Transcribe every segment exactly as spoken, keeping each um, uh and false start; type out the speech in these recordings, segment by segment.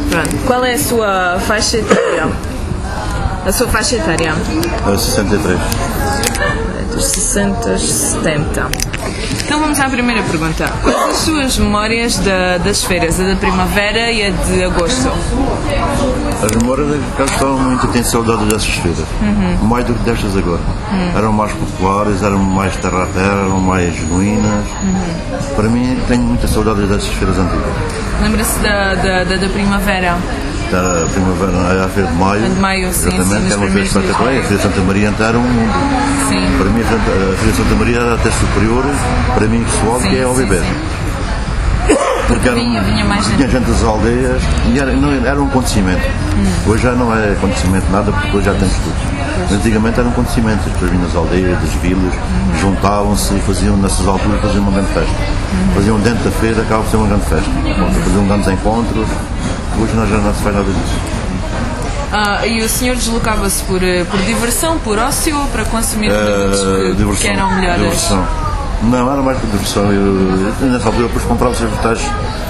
Pronto. Qual é a sua faixa etária? A sua faixa etária? sessenta e três. Dos sessenta aos setenta. Então vamos à primeira pergunta. Quais as suas memórias da, das feiras? A da primavera e a de agosto? As memórias é que estão muito, tenho saudade dessas feiras, uhum. mais do que destas agora. Uhum. Eram mais populares, eram mais terra a terra, eram mais genuínas. Uhum. Para mim, tenho muita saudade dessas feiras antigas. Lembra-se da, da, da, da primavera? Da primavera, a feira de maio. A de maio, sim, exatamente, sim, que era uma feira espetacular. A feira de Santa Maria então era um mundo. Sim. Para mim, a feira de Santa Maria era até superior, para mim, pessoal, sim, que é ao Viver. Porque era, vinha, vinha mais vinha gente das aldeias e era, não, era um acontecimento. Hum. Hoje já não é acontecimento nada, porque hoje já temos tudo. Mas antigamente era um acontecimento. As pessoas vinham das aldeias, das vilas, uhum. juntavam-se e faziam, nessas alturas, faziam uma grande festa. Uhum. Faziam dentro da feira, acaba por ser uma grande festa. Uhum. Faziam grandes encontros. Hoje nós já não se faz nada disso. Ah, e o senhor deslocava-se por, por diversão, por ócio ou para consumir produtos uh, que, que eram melhores? Diversão. Não, era mais por diversão. Eu, nessa altura, depois comprava os vegetais,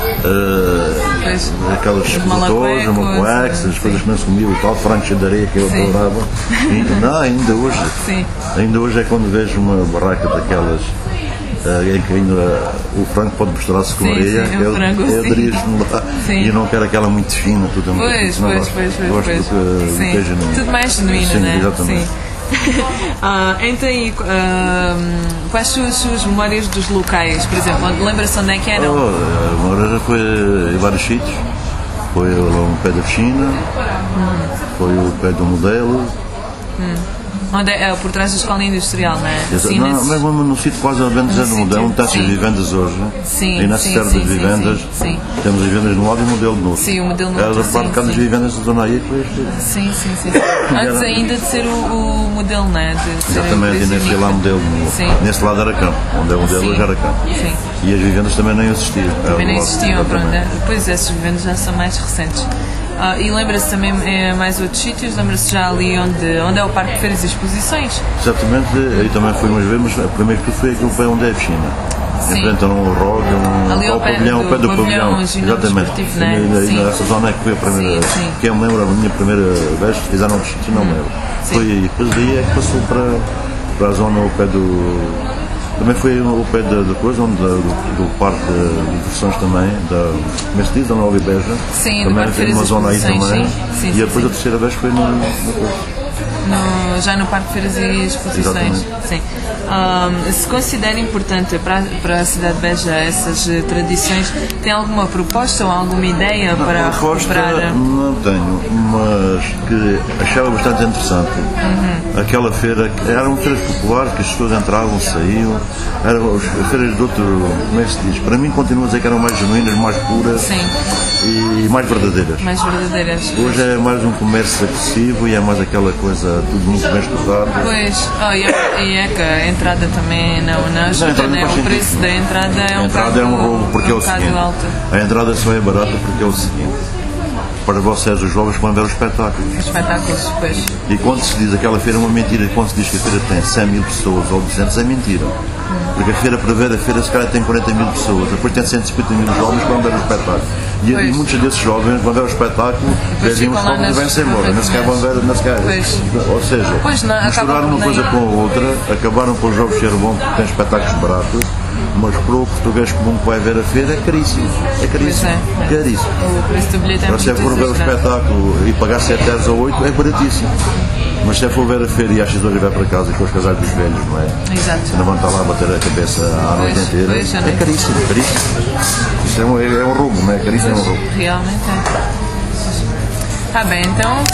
uh, aquelas motores, malacuecos, as coisas que não se comiam e tal, frangos de areia que eu adorava. E, não, ainda hoje. Sim. Ainda hoje é quando vejo uma barraca daquelas. Uh, em que ainda uh, o frango pode misturar-se com areia, sim, eu, frango, eu dirijo-me lá e eu não quero aquela muito fina, tudo muito pois, não pois, gosto, pois, pois, gosto pois. Do, sim. Do genuíno. Tudo mais genuíno, sim, né? Exatamente. Sim. ah, então, uh, quais são as suas memórias dos locais? Por exemplo, lembra-se onde é que eram? Oh, a memória foi em vários sítios. Foi o pé da piscina, hum. foi o pé do modelo. Hum. Onde é, é por trás da escola industrial, não é? Sim, não, nesse... mesmo no sítio quase ao menos é no modelo, onde está as vivendas hoje. Sim, e nessa sim, série sim, das vivendas, sim, sim. temos as vivendas de um lado e o modelo do outro. Sim, o modelo no Era outro. da parte de cada das vivendas da zona aí. Foi sim, sim, sim. Antes ainda de ser o, o modelo, não é? De exatamente, e nesse lá modelo. Sim. Nesse lado era campo, onde é o modelo hoje era campo. Sim. E as vivendas também nem existiam. Também nem existiam, pronto. Depois essas vivendas já são mais recentes. Uh, e lembra-se também é, mais outros sítios? Lembra-se já ali onde, onde é o Parque de Feiras e Exposições? Exatamente, aí também fui umas vezes, mas primeiro que foi aquilo foi onde é a piscina. Enfrentam um rock, um ali ao pé pavilhão, do, pé do pavilhão, pavilhão. Exatamente. Né? E, e nessa zona é que foi a primeira, sim, sim. que eu me lembro, a minha primeira vez que fizeram um sítio, não me lembro. Foi aí, depois daí é que passou para, para a zona ao pé do. Também foi o pé da, da coisa, onde, do, do parque de diversões também, da, como é que se diz, da Nova Ibeja. Sim, também foi uma zona aí também. Sim, sim, e depois sim, a terceira vez foi no, no, no já no Parque de Feiras e Exposições. Sim. Um, se considera importante para, para a cidade de Beja essas uh, tradições, tem alguma proposta ou alguma ideia não, para proposta recuperar? Não tenho, mas que achava bastante interessante. Uhum. Aquela feira, eram feiras populares que as pessoas entravam, saíam, eram feiras de outro, como é que se diz? Para mim continua a dizer que eram mais genuínas, mais puras. Sim. E mais verdadeiras. Mais verdadeiras. Hoje é mais um comércio agressivo e é mais aquela coisa tudo muito bem estudado. Pois, oh, e, é, e é que a entrada também não, não ajuda, não, né? O preço da entrada é um, a entrada bocado, é um roubo porque é, um é o seguinte, alto. A entrada só é barata porque é o seguinte, para vocês os jovens que vão ver os espetáculos. Os espetáculos, pois. E quando se diz aquela feira é uma mentira, quando se diz que a feira tem cem mil pessoas ou duzentas é mentira. Porque a feira, para ver a feira, se calhar tem quarenta mil pessoas, depois tem cento e cinquenta mil jovens que vão ver o espetáculo. E, e muitos desses jovens vão ver o espetáculo, veem os jovens e vêm-se embora. Não se quer vão ver, não se quer. Ou seja, pois não, misturaram uma coisa com a outra, acabaram com os jovens ser bom porque têm espetáculos baratos, mas para o português comum que vai ver a feira é caríssimo. É caríssimo. É, é. Caríssimo. O preço do bilhete é muito. Se for ver o espetáculo e pagar sete euros ou oito, é baratíssimo. Mas se for ver a feira e às seis horas vai para casa com os casais dos velhos, não é? Exato. Se não vão estar lá a bater a cabeça à noite inteira, pois, é caríssimo, caríssimo. Isto é um, é um roubo, não é? Caríssimo, pois, é um roubo. Realmente é. Está bem, então